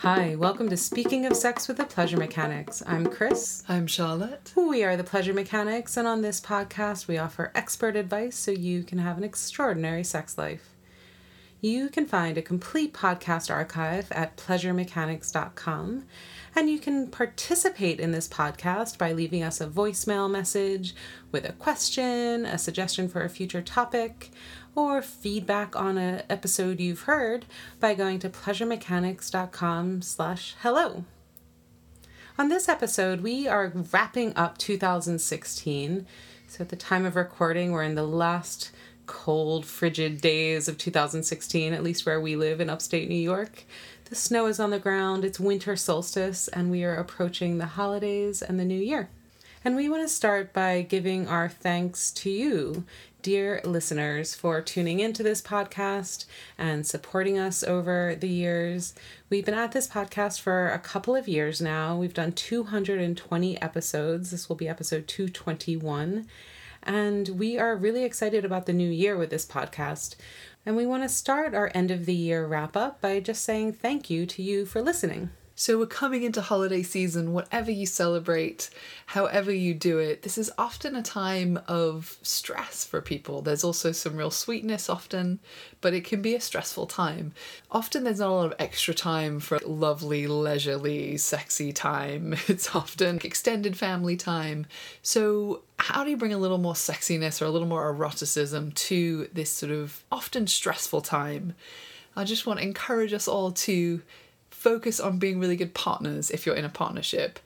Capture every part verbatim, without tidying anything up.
Hi, welcome to Speaking of Sex with the Pleasure Mechanics. I'm Chris. I'm Charlotte. We are the Pleasure Mechanics, and on this podcast we offer expert advice so you can have an extraordinary sex life. You can find a complete podcast archive at pleasure mechanics dot com, and you can participate in this podcast by leaving us a voicemail message with a question, a suggestion for a future topic, or feedback on an episode you've heard by going to pleasure mechanics dot com slash hello. On this episode, we are wrapping up two thousand sixteen. So at the time of recording, we're in the last cold, frigid days of two thousand sixteen, at least where we live in upstate New York. The snow is on the ground, it's winter solstice, and we are approaching the holidays and the new year. And we want to start by giving our thanks to you, dear listeners, for tuning into this podcast and supporting us over the years. We've been at this podcast for a couple of years now. We've done two hundred twenty episodes. This will be episode two twenty-one. And we are really excited about the new year with this podcast. And we want to start our end of the year wrap up by just saying thank you to you for listening. So we're coming into holiday season. Whatever you celebrate, however you do it, this is often a time of stress for people. There's also some real sweetness often, but it can be a stressful time. Often there's not a lot of extra time for lovely, leisurely, sexy time. It's often extended family time. So how do you bring a little more sexiness or a little more eroticism to this sort of often stressful time? I just want to encourage us all to focus on being really good partners if you're in a partnership.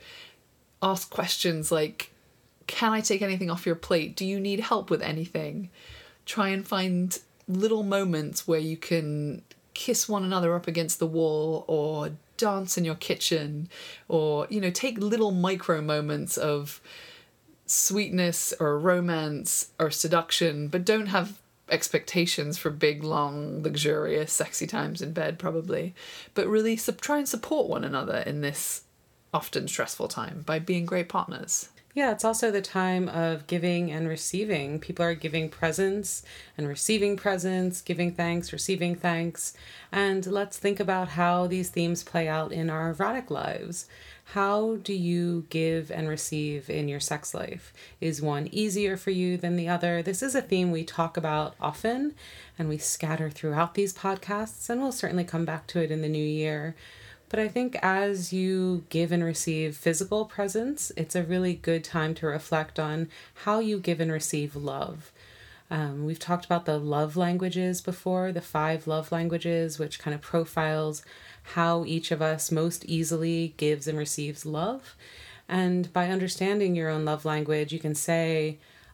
Ask questions like, can I take anything off your plate? Do you need help with anything? Try and find little moments where you can kiss one another up against the wall or dance in your kitchen, or, you know, take little micro moments of sweetness or romance or seduction, but don't have expectations for big, long, luxurious, sexy times in bed, probably. But really sub- try and support one another in this often stressful time by being great partners. Yeah, it's also the time of giving and receiving. People are giving presents and receiving presents, giving thanks, receiving thanks. And let's think about how these themes play out in our erotic lives. How do you give and receive in your sex life? Is one easier for you than the other? This is a theme we talk about often and we scatter throughout these podcasts, and we'll certainly come back to it in the new year. But I think as you give and receive physical presents, it's a really good time to reflect on how you give and receive love. Um, we've talked about the love languages before, the five love languages, which kind of profiles how each of us most easily gives and receives love. And by understanding your own love language, you can say,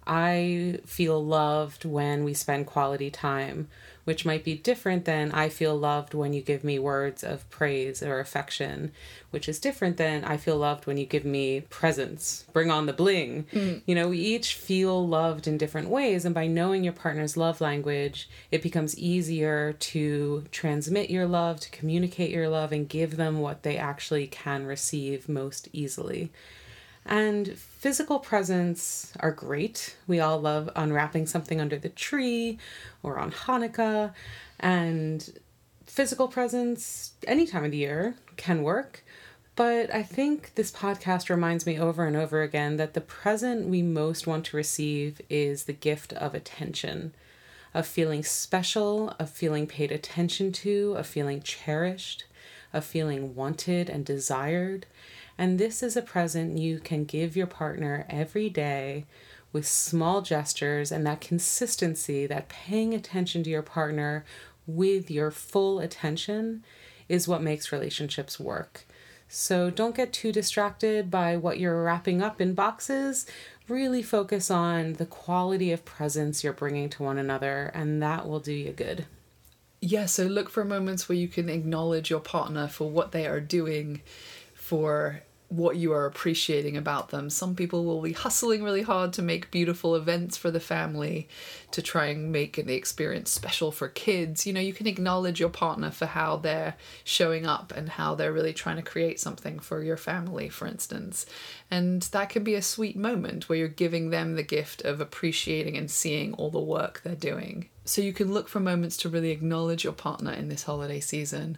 I feel loved when we spend quality time, which might be different than I feel loved when you give me words of praise or affection, which is different than I feel loved when you give me presents, bring on the bling. Mm. You know, we each feel loved in different ways. And by knowing your partner's love language, it becomes easier to transmit your love, to communicate your love, and give them what they actually can receive most easily. And physical presents are great. We all love unwrapping something under the tree or on Hanukkah. And physical presents any time of the year can work. But I think this podcast reminds me over and over again that the present we most want to receive is the gift of attention, of feeling special, of feeling paid attention to, of feeling cherished, of feeling wanted and desired. And this is a present you can give your partner every day with small gestures, and that consistency, that paying attention to your partner with your full attention is what makes relationships work. So don't get too distracted by what you're wrapping up in boxes. Really focus on the quality of presence you're bringing to one another, and that will do you good. Yeah, so look for moments where you can acknowledge your partner for what they are doing, for what you are appreciating about them. Some people will be hustling really hard to make beautiful events for the family, to try and make the experience special for kids. You know, you can acknowledge your partner for how they're showing up and how they're really trying to create something for your family, for instance. And that can be a sweet moment where you're giving them the gift of appreciating and seeing all the work they're doing. So you can look for moments to really acknowledge your partner in this holiday season.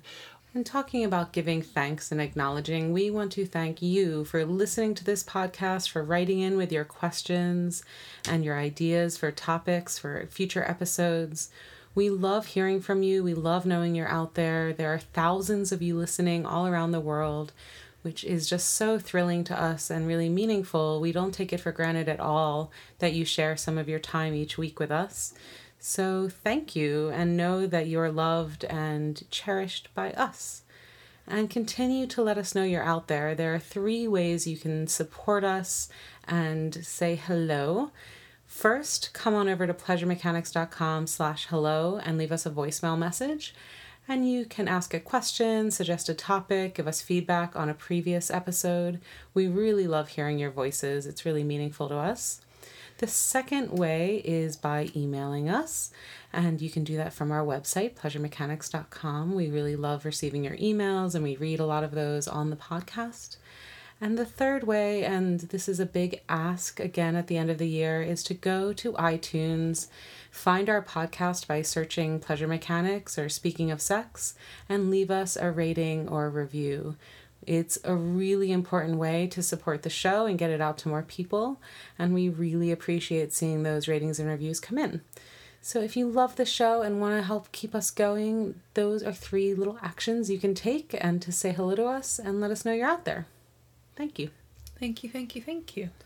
And talking about giving thanks and acknowledging, we want to thank you for listening to this podcast, for writing in with your questions and your ideas for topics for future episodes. We love hearing from you. We love knowing you're out there. There are thousands of you listening all around the world, which is just so thrilling to us and really meaningful. We don't take it for granted at all that you share some of your time each week with us. So thank you, and know that you're loved and cherished by us. And continue to let us know you're out there. There are three ways you can support us and say hello. First, come on over to pleasuremechanics.com slash hello and leave us a voicemail message. And you can ask a question, suggest a topic, give us feedback on a previous episode. We really love hearing your voices. It's really meaningful to us. The second way is by emailing us, and you can do that from our website, pleasure mechanics dot com. We really love receiving your emails, and we read a lot of those on the podcast. And the third way, and this is a big ask again at the end of the year, is to go to iTunes, find our podcast by searching Pleasure Mechanics or Speaking of Sex, and leave us a rating or review. It's a really important way to support the show and get it out to more people, and we really appreciate seeing those ratings and reviews come in. So if you love the show and want to help keep us going, those are three little actions you can take and to say hello to us and let us know you're out there. Thank you. Thank you, thank you, thank you.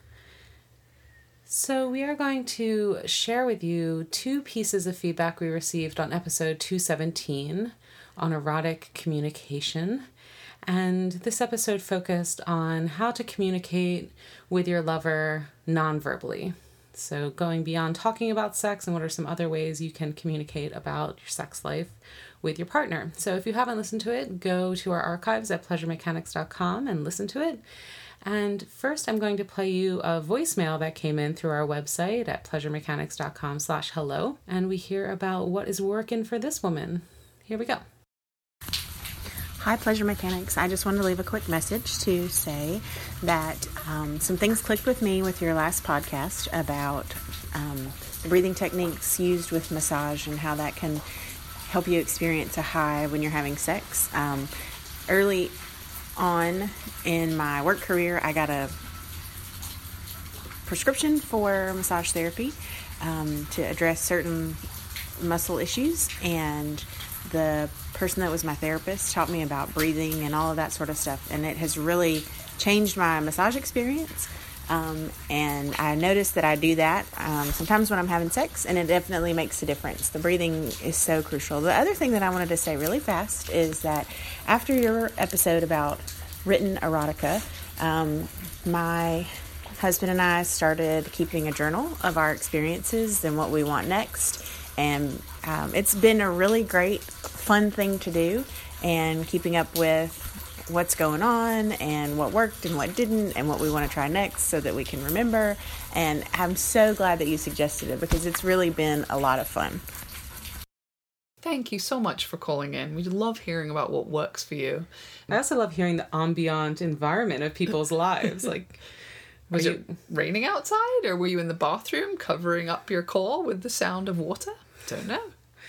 So we are going to share with you two pieces of feedback we received on episode two seventeen on erotic communication. And this episode focused on how to communicate with your lover non-verbally. So going beyond talking about sex, and what are some other ways you can communicate about your sex life with your partner. So if you haven't listened to it, go to our archives at pleasure mechanics dot com and listen to it. And first I'm going to play you a voicemail that came in through our website at pleasure mechanics dot com slash hello. And we hear about what is working for this woman. Here we go. Hi, Pleasure Mechanics. I just wanted to leave a quick message to say that um, some things clicked with me with your last podcast about um, the breathing techniques used with massage and how that can help you experience a high when you're having sex. Um, early on in my work career, I got a prescription for massage therapy um, to address certain muscle issues, and the person that was my therapist taught me about breathing and all of that sort of stuff, and it has really changed my massage experience. Um, and I noticed that I do that um, sometimes when I'm having sex, and it definitely makes a difference. The breathing is so crucial. The other thing that I wanted to say really fast is that after your episode about written erotica, um, my husband and I started keeping a journal of our experiences and what we want next. And um, it's been a really great, fun thing to do, and keeping up with what's going on and what worked and what didn't and what we want to try next so that we can remember. And I'm so glad that you suggested it, because it's really been a lot of fun. Thank you so much for calling in. We love hearing about what works for you. I also love hearing the ambient environment of people's lives. Like, was you... it raining outside, or were you in the bathroom covering up your core with the sound of water? Don't know.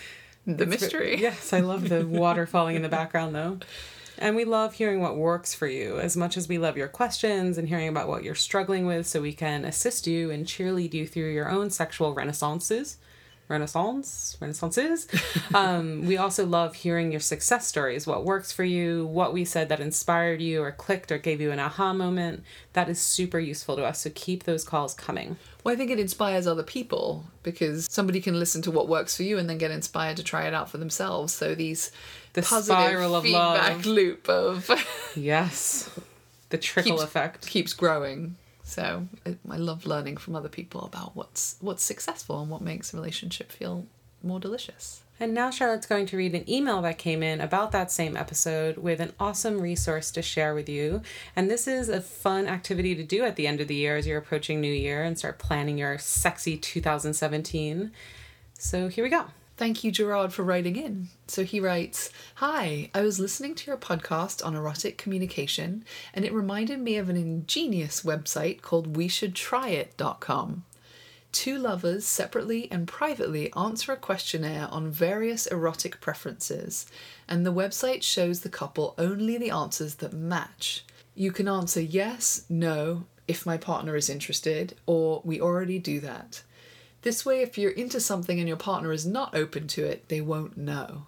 The it's mystery. Very, yes, I love the water falling in the background, though. And we love hearing what works for you as much as we love your questions and hearing about what you're struggling with, so we can assist you and cheerlead you through your own sexual renaissances. Renaissance? Renaissances? um, we also love hearing your success stories, what works for you, what we said that inspired you or clicked or gave you an aha moment. That is super useful to us, so keep those calls coming. Well, I think it inspires other people, because somebody can listen to what works for you and then get inspired to try it out for themselves. So these the positive spiral of feedback love. loop of yes, the trickle keeps, effect keeps growing. So I love learning from other people about what's what's successful and what makes a relationship feel more delicious. And now Charlotte's going to read an email that came in about that same episode with an awesome resource to share with you. And this is a fun activity to do at the end of the year as you're approaching New Year and start planning your sexy two thousand seventeen. So here we go. Thank you, Gerard, for writing in. So he writes, "Hi, I was listening to your podcast on erotic communication, and it reminded me of an ingenious website called we should try it dot com. Two lovers separately and privately answer a questionnaire on various erotic preferences, and the website shows the couple only the answers that match. You can answer yes, no, if my partner is interested, or we already do that. This way, if you're into something and your partner is not open to it, they won't know.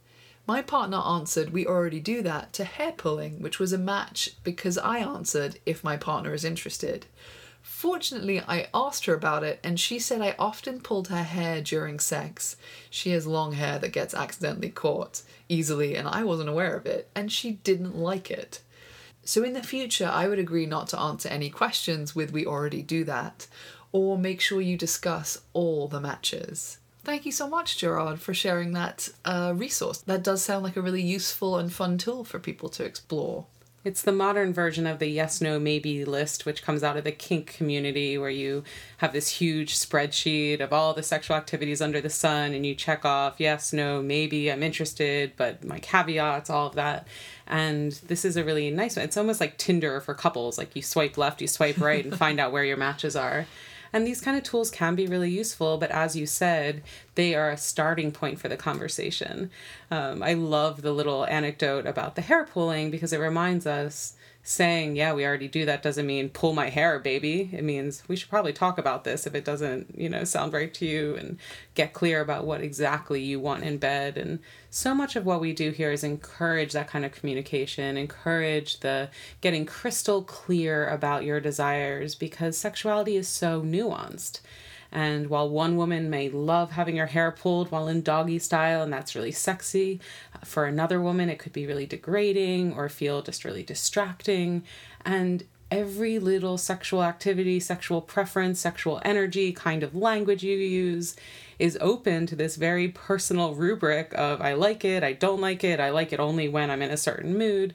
My partner answered we already do that to hair pulling, which was a match because I answered if my partner is interested. Fortunately, I asked her about it and she said I often pulled her hair during sex. She has long hair that gets accidentally caught easily and I wasn't aware of it, and she didn't like it. So in the future, I would agree not to answer any questions with we already do that, or make sure you discuss all the matches. Thank you so much, Gerard, for sharing that uh, resource. That does sound like a really useful and fun tool for people to explore. It's the modern version of the yes, no, maybe list, which comes out of the kink community, where you have this huge spreadsheet of all the sexual activities under the sun, and you check off yes, no, maybe, I'm interested, but my caveats, all of that. And this is a really nice one. It's almost like Tinder for couples. Like you swipe left, you swipe right, and find out where your matches are. And these kind of tools can be really useful, but as you said, they are a starting point for the conversation. Um, I love the little anecdote about the hair pulling because it reminds us saying, yeah, we already do that doesn't mean pull my hair, baby. It means we should probably talk about this if it doesn't, you know, sound right to you, and get clear about what exactly you want in bed. And so much of what we do here is encourage that kind of communication, encourage the getting crystal clear about your desires, because sexuality is so nuanced. And while one woman may love having her hair pulled while in doggy style, and that's really sexy, for another woman it could be really degrading or feel just really distracting. And every little sexual activity, sexual preference, sexual energy, kind of language you use is open to this very personal rubric of I like it, I don't like it, I like it only when I'm in a certain mood.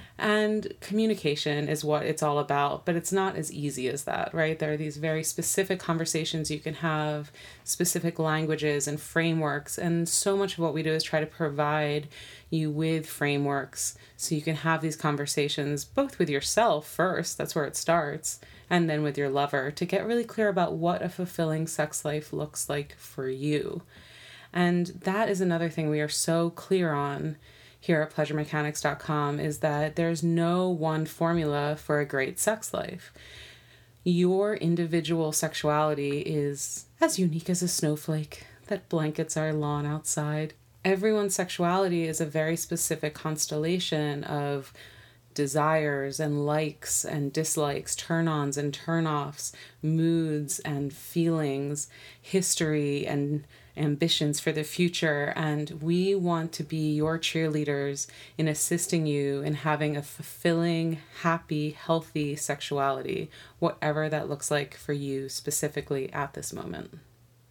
And communication is what it's all about, but it's not as easy as that, right? There are these very specific conversations you can have, specific languages and frameworks, and so much of what we do is try to provide you with frameworks so you can have these conversations both with yourself first, that's where it starts, and then with your lover to get really clear about what a fulfilling sex life looks like for you. And that is another thing we are so clear on here at pleasure mechanics dot com, is that there's no one formula for a great sex life. Your individual sexuality is as unique as a snowflake that blankets our lawn outside. Everyone's sexuality is a very specific constellation of desires and likes and dislikes, turn-ons and turn-offs, moods and feelings, history and ambitions for the future. And we want to be your cheerleaders in assisting you in having a fulfilling, happy, healthy sexuality, whatever that looks like for you specifically at this moment.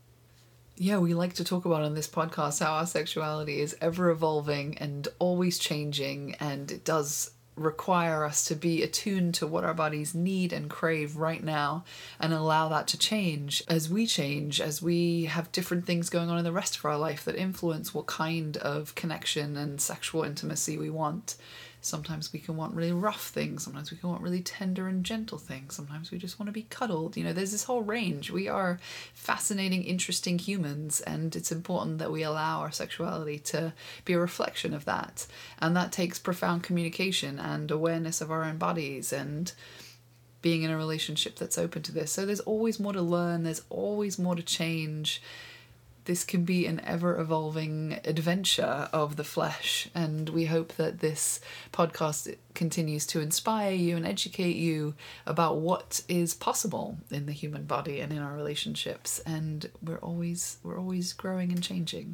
Yeah, we like to talk about on this podcast how our sexuality is ever evolving and always changing, and it does require us to be attuned to what our bodies need and crave right now, and allow that to change as we change, as we have different things going on in the rest of our life that influence what kind of connection and sexual intimacy we want. Sometimes we can want really rough things, sometimes we can want really tender and gentle things, sometimes we just want to be cuddled. You know, there's this whole range. We are fascinating, interesting humans, and it's important that we allow our sexuality to be a reflection of that. And that takes profound communication and awareness of our own bodies and being in a relationship that's open to this. So there's always more to learn, there's always more to change. This can be an ever-evolving adventure of the flesh, and we hope that this podcast continues to inspire you and educate you about what is possible in the human body and in our relationships, and we're always we're always growing and changing.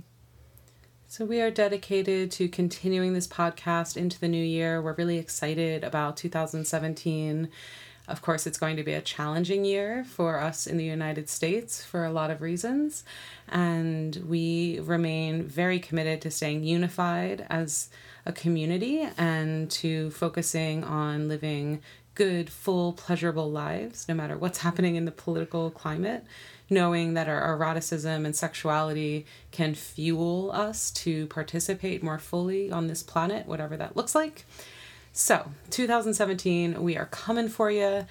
So we are dedicated to continuing this podcast into the new year. We're really excited about two thousand seventeen. Of course, it's going to be a challenging year for us in the United States for a lot of reasons, and we remain very committed to staying unified as a community and to focusing on living good, full, pleasurable lives, no matter what's happening in the political climate, knowing that our eroticism and sexuality can fuel us to participate more fully on this planet, whatever that looks like. So, two thousand seventeen, we are coming for you.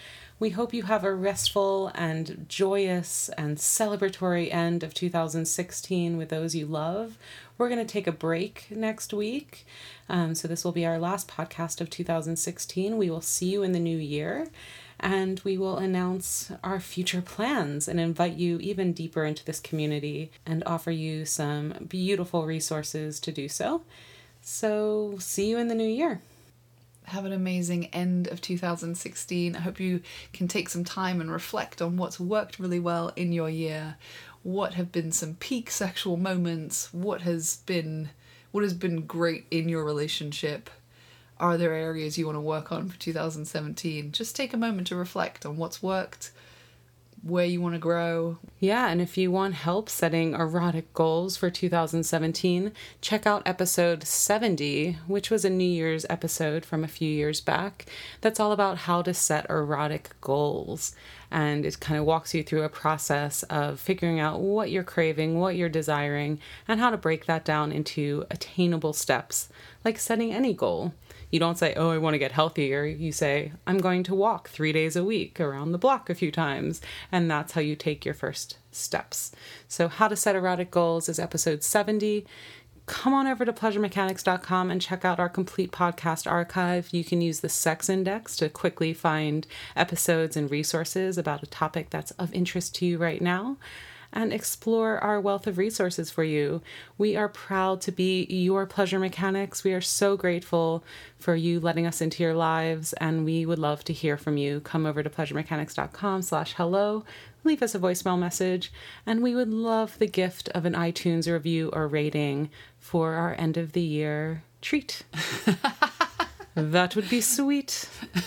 We hope you have a restful and joyous and celebratory end of two thousand sixteen with those you love. We're going to take a break next week. Um, so this will be our last podcast of two thousand sixteen. We will see you in the new year, and we will announce our future plans and invite you even deeper into this community and offer you some beautiful resources to do so. So see you in the new year. Have an amazing end of two thousand sixteen. I hope you can take some time and reflect on what's worked really well in your year. What have been some peak sexual moments? What has been what has been great in your relationship? Are there areas you want to work on for two thousand seventeen? Just take a moment to reflect on what's worked, where you want to grow. Yeah, and if you want help setting erotic goals for two thousand seventeen, check out episode seventy, which was a New Year's episode from a few years back. That's all about how to set erotic goals. And it kind of walks you through a process of figuring out what you're craving, what you're desiring, and how to break that down into attainable steps, like setting any goal. You don't say, oh, I want to get healthier. You say, I'm going to walk three days a week around the block a few times. And that's how you take your first steps. So How to Set Erotic Goals is episode seventy. Come on over to pleasure mechanics dot com and check out our complete podcast archive. You can use the Sex Index to quickly find episodes and resources about a topic that's of interest to you right now, and explore our wealth of resources for you. We are proud to be your pleasure mechanics. We are so grateful for you letting us into your lives, and we would love to hear from you. Come over to pleasure mechanics dot com slash hello. Leave us a voicemail message, and we would love the gift of an iTunes review or rating for our end of the year treat. That would be sweet.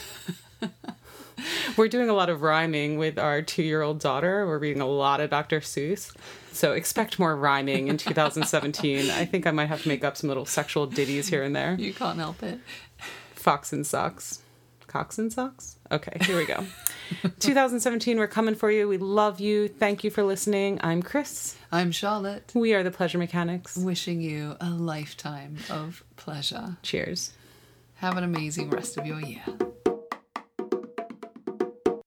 We're doing a lot of rhyming with our two-year-old daughter. We're reading a lot of Doctor Seuss. So expect more rhyming in two thousand seventeen. I think I might have to make up some little sexual ditties here and there. You can't help it. Fox and socks. Cocks and socks? Okay, here we go. two thousand seventeen, we're coming for you. We love you. Thank you for listening. I'm Chris. I'm Charlotte. We are the Pleasure Mechanics. Wishing you a lifetime of pleasure. Cheers. Have an amazing rest of your year.